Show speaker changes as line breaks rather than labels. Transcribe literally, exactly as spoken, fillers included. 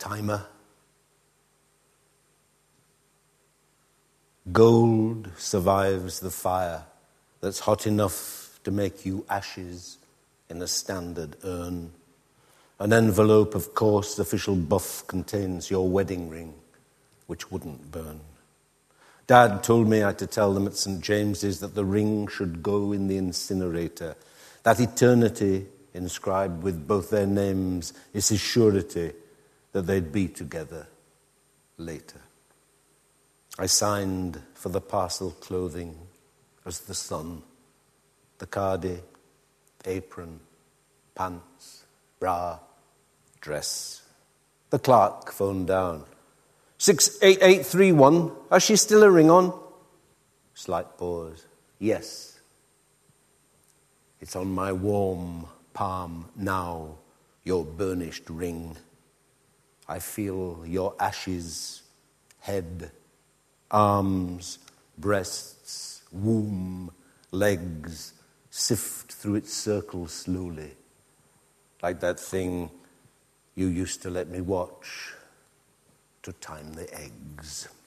timer. Gold survives the fire that's hot enough to make you ashes in a standard urn. An envelope of coarse official buff contains your wedding ring, which wouldn't burn. Dad told me I had to tell them at Saint James's that the ring should go in the incinerator. That eternity inscribed with both their names is his surety that they'd be together later. I signed for the parcel clothing as the son, the cardie, apron, pants, bra, dress. The clerk phoned down. six eight eight three one, has she still a ring on? Slight pause. Yes. It's on my warm palm now, your burnished ring. I feel your ashes, head, arms, breasts, womb, legs, sift through its circle slowly, like that thing you used to let me watch to time the eggs.